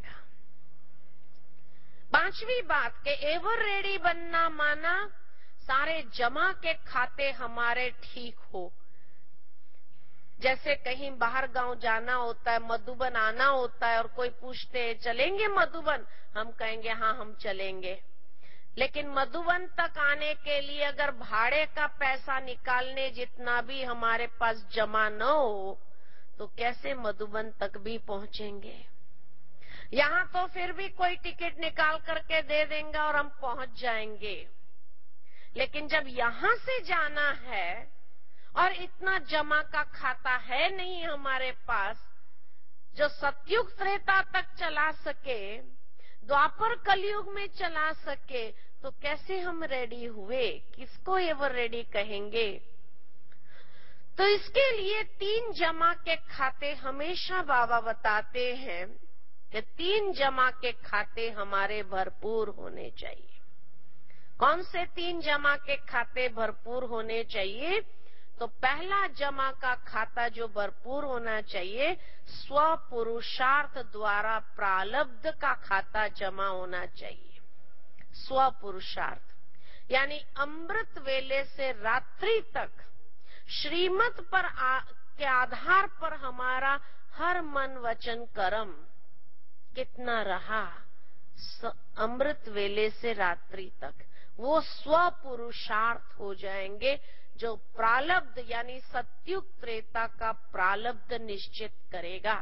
5वीं बात के एवर रेडी बनना माना सारे जमा के खाते हमारे ठीक हो। जैसे कहीं बाहर गांव जाना होता है, मधुबन आना होता है और कोई पूछते हैं चलेंगे मधुबन, हम कहेंगे हाँ हम चलेंगे। लेकिन मधुबन तक आने के लिए अगर भाड़े का पैसा निकालने जितना भी हमारे पास जमा न हो तो कैसे मधुबन तक भी पहुंचेंगे? यहाँ तो फिर भी कोई टिकट निकाल करके दे देंगे और हम पहुंच जाएंगे, लेकिन जब यहाँ से जाना है और इतना जमा का खाता है नहीं हमारे पास जो सतयुग त्रेता तक चला सके, द्वापर कलयुग में चला सके, तो कैसे हम रेडी हुए? किसको एवर रेडी कहेंगे? तो इसके लिए 3 जमा के खाते हमेशा बाबा बताते हैं कि 3 जमा के खाते हमारे भरपूर होने चाहिए। कौन से 3 जमा के खाते भरपूर होने चाहिए? तो पहला जमा का खाता जो भरपूर होना चाहिए, स्व पुरुषार्थ द्वारा प्रारब्ध का खाता जमा होना चाहिए। स्व पुरुषार्थ यानी अमृत वेले से रात्रि तक श्रीमत पर के आधार पर हमारा हर मन वचन कर्म कितना रहा, अमृत वेले से रात्रि तक वो स्व पुरुषार्थ हो जाएंगे, जो प्रारब्ध यानी सतयुग त्रेता का प्रारब्ध निश्चित करेगा।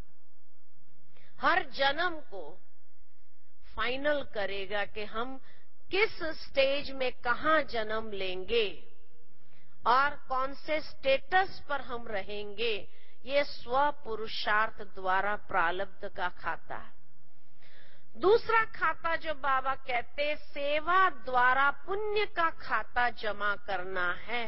हर जन्म को फाइनल करेगा कि हम किस स्टेज में कहाँ जन्म लेंगे और कौन से स्टेटस पर हम रहेंगे। ये स्व पुरुषार्थ द्वारा प्रारब्ध का खाता है। दूसरा खाता जो बाबा कहते सेवा द्वारा पुण्य का खाता जमा करना है।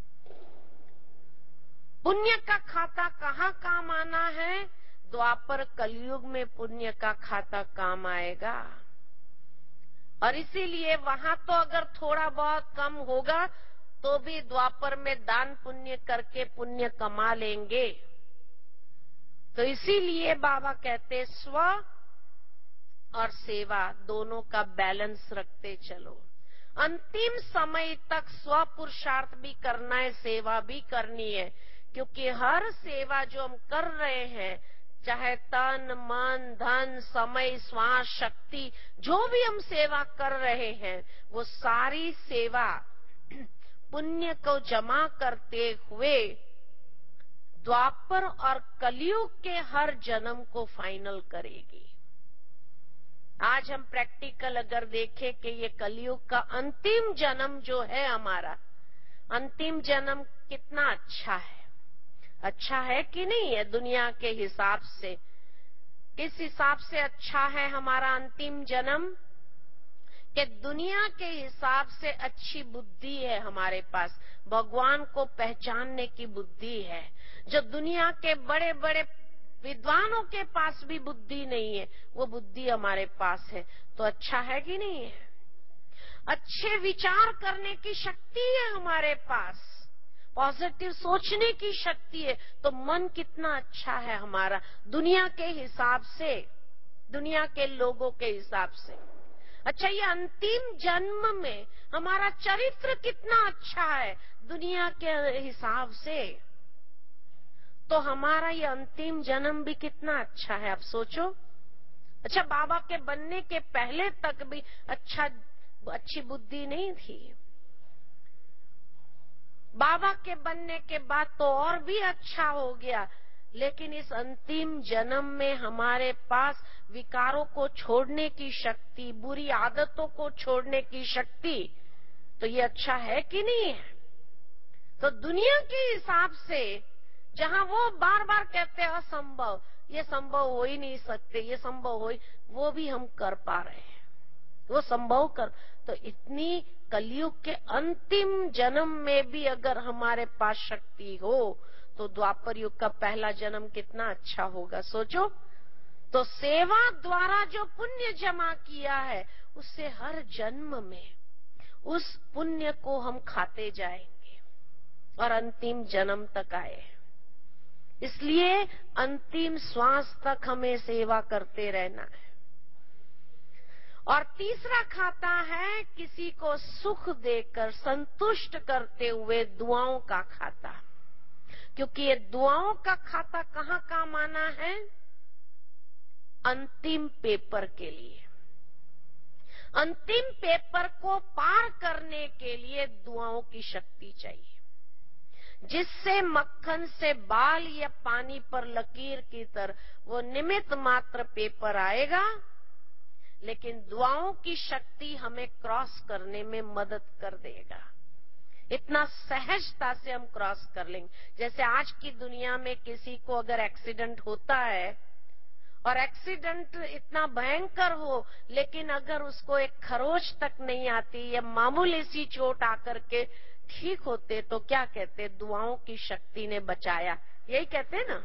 पुण्य का खाता कहाँ काम आना है? द्वापर कलयुग में पुण्य का खाता काम आएगा। और इसीलिए वहां तो अगर थोड़ा बहुत कम होगा तो भी द्वापर में दान पुण्य करके पुण्य कमा लेंगे। तो इसीलिए बाबा कहते स्व और सेवा दोनों का बैलेंस रखते चलो। अंतिम समय तक स्व पुरुषार्थ भी करना है, सेवा भी करनी है, क्योंकि हर सेवा जो हम कर रहे हैं, चाहे तन मन धन समय श्वास शक्ति जो भी हम सेवा कर रहे हैं, वो सारी सेवा पुण्य को जमा करते हुए द्वापर और कलयुग के हर जन्म को फाइनल करेगी। आज हम प्रैक्टिकल अगर देखें कि ये कलयुग का अंतिम जन्म जो है हमारा, अंतिम जन्म कितना अच्छा है, अच्छा है कि नहीं है? दुनिया के हिसाब से किस हिसाब से अच्छा है हमारा अंतिम जन्म? कि दुनिया के हिसाब से अच्छी बुद्धि है हमारे पास, भगवान को पहचानने की बुद्धि है, जो दुनिया के बड़े बड़े विद्वानों के पास भी बुद्धि नहीं है, वो बुद्धि हमारे पास है। तो अच्छा है कि नहीं है? अच्छे विचार करने की शक्ति है हमारे पास, पॉजिटिव सोचने की शक्ति है। तो मन कितना अच्छा है हमारा दुनिया के हिसाब से, दुनिया के लोगों के हिसाब से। अच्छा, ये अंतिम जन्म में हमारा चरित्र कितना अच्छा है दुनिया के हिसाब से, तो हमारा ये अंतिम जन्म भी कितना अच्छा है, आप सोचो। अच्छा, बाबा के बनने के पहले तक भी अच्छी बुद्धि नहीं थी, बाबा के बनने के बाद तो और भी अच्छा हो गया, लेकिन इस अंतिम जन्म में हमारे पास विकारों को छोड़ने की शक्ति, बुरी आदतों को छोड़ने की शक्ति, तो ये अच्छा है कि नहीं है? तो दुनिया के हिसाब से जहां वो बार बार कहते हैं असंभव, ये संभव हो ही नहीं सकते, ये संभव हो, वो भी हम कर पा रहे हैं, वो संभव कर। तो इतनी कलयुग के अंतिम जन्म में भी अगर हमारे पास शक्ति हो, तो द्वापर युग का पहला जन्म कितना अच्छा होगा, सोचो। तो सेवा द्वारा जो पुण्य जमा किया है, उससे हर जन्म में उस पुण्य को हम खाते जाएंगे और अंतिम जन्म तक आए। इसलिए अंतिम श्वास तक हमें सेवा करते रहना है। और तीसरा खाता है किसी को सुख देकर संतुष्ट करते हुए दुआओं का खाता, क्योंकि ये दुआओं का खाता कहाँ काम आना है? अंतिम पेपर के लिए। अंतिम पेपर को पार करने के लिए दुआओं की शक्ति चाहिए, जिससे मक्खन से बाल या पानी पर लकीर की तरह वो निमित्त मात्र पेपर आएगा, लेकिन दुआओं की शक्ति हमें क्रॉस करने में मदद कर देगा। इतना सहजता से हम क्रॉस कर लेंगे। जैसे आज की दुनिया में किसी को अगर एक्सीडेंट होता है, और एक्सीडेंट इतना भयंकर हो, लेकिन अगर उसको एक खरोच तक नहीं आती या मामूली सी चोट आकर के ठीक होते, तो क्या कहते? दुआओं की शक्ति ने बचाया। यही कहते ना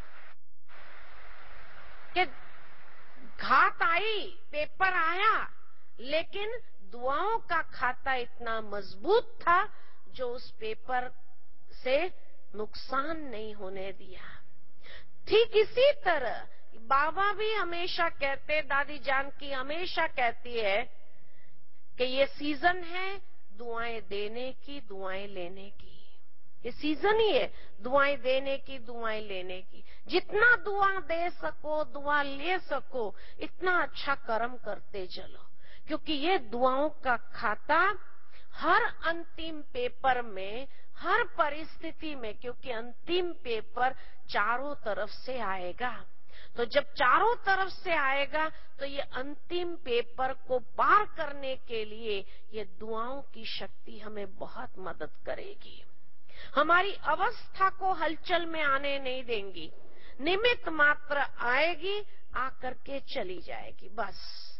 कि घात आई, पेपर आया, लेकिन दुआओं का खाता इतना मजबूत था जो उस पेपर से नुकसान नहीं होने दिया। ठीक इसी तरह बाबा भी हमेशा कहते, दादी जानकी हमेशा कहती है कि ये सीजन है दुआएं देने की, दुआएं लेने की। ये सीजन ही है दुआएं देने की, दुआएं लेने की। जितना दुआ दे सको, दुआ ले सको, इतना अच्छा कर्म करते चलो, क्योंकि ये दुआओं का खाता हर अंतिम पेपर में, हर परिस्थिति में, क्योंकि अंतिम पेपर चारों तरफ से आएगा, तो जब चारों तरफ से आएगा तो ये अंतिम पेपर को पार करने के लिए ये दुआओं की शक्ति हमें बहुत मदद करेगी। हमारी अवस्था को हलचल में आने नहीं देंगी, निमित्त मात्र आएगी, आकर के चली जाएगी, बस।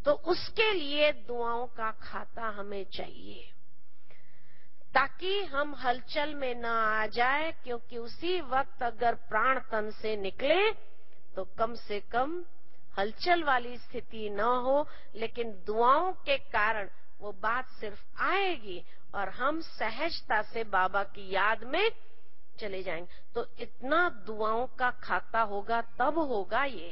तो उसके लिए दुआओं का खाता हमें चाहिए, ताकि हम हलचल में न आ जाए, क्योंकि उसी वक्त अगर प्राण तन से निकले तो कम से कम हलचल वाली स्थिति न हो, लेकिन दुआओं के कारण वो बात सिर्फ आएगी और हम सहजता से बाबा की याद में चले जाएंगे। तो इतना दुआओं का खाता होगा तब होगा ये,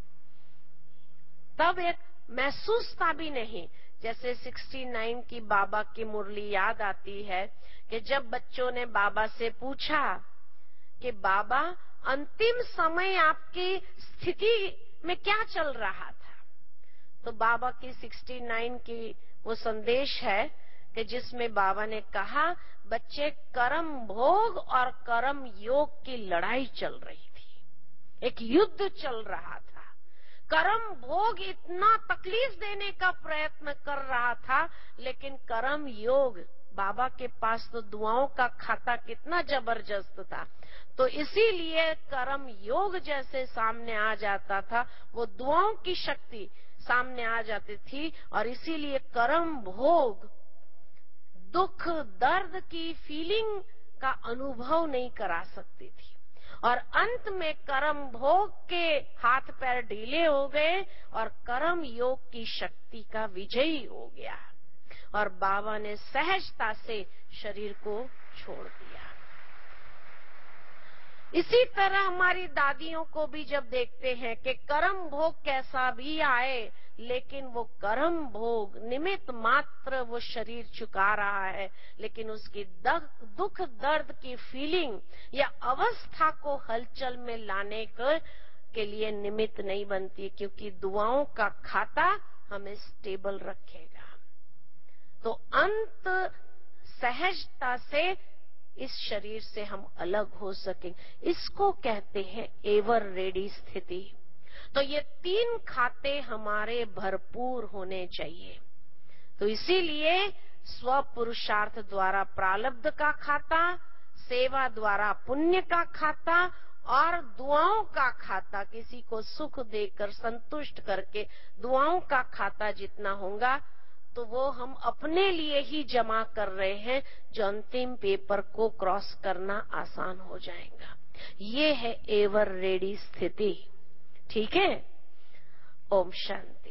तब एक महसूसता भी नहीं। जैसे 69 की बाबा की मुरली याद आती है कि जब बच्चों ने बाबा से पूछा कि बाबा अंतिम समय आपकी स्थिति में क्या चल रहा था, तो बाबा की 69 की वो संदेश है कि जिसमें बाबा ने कहा, बच्चे कर्म भोग और कर्म योग की लड़ाई चल रही थी, एक युद्ध चल रहा था। कर्म भोग इतना तकलीफ देने का प्रयत्न कर रहा था, लेकिन कर्म योग, बाबा के पास तो दुआओं का खाता कितना जबरदस्त था। तो इसीलिए कर्म योग जैसे सामने आ जाता था, वो दुआओं की शक्ति सामने आ जाती थी, और इसीलिए कर्म भोग दुख दर्द की फीलिंग का अनुभव नहीं करा सकती थी, और अंत में कर्म भोग के हाथ पैर ढीले हो गए और कर्म योग की शक्ति का विजयी हो गया, और बाबा ने सहजता से शरीर को छोड़ दिया। इसी तरह हमारी दादियों को भी जब देखते हैं कि कर्म भोग कैसा भी आए, लेकिन वो कर्म भोग निमित्त मात्र वो शरीर चुका रहा है, लेकिन उसकी दुख दर्द की फीलिंग या अवस्था को हलचल में लाने के लिए निमित्त नहीं बनती, क्योंकि दुआओं का खाता हमें स्टेबल रखेगा। तो अंत सहजता से इस शरीर से हम अलग हो सकें, इसको कहते हैं एवर रेडी स्थिति। तो ये 3 खाते हमारे भरपूर होने चाहिए। तो इसीलिए स्व पुरुषार्थ द्वारा प्रारब्ध का खाता, सेवा द्वारा पुण्य का खाता, और दुआओं का खाता, किसी को सुख देकर संतुष्ट करके दुआओं का खाता जितना होगा, तो वो हम अपने लिए ही जमा कर रहे हैं, जो अंतिम पेपर को क्रॉस करना आसान हो जाएगा। ये है एवर रेडी स्थिति। ठीक है। ओम शांति।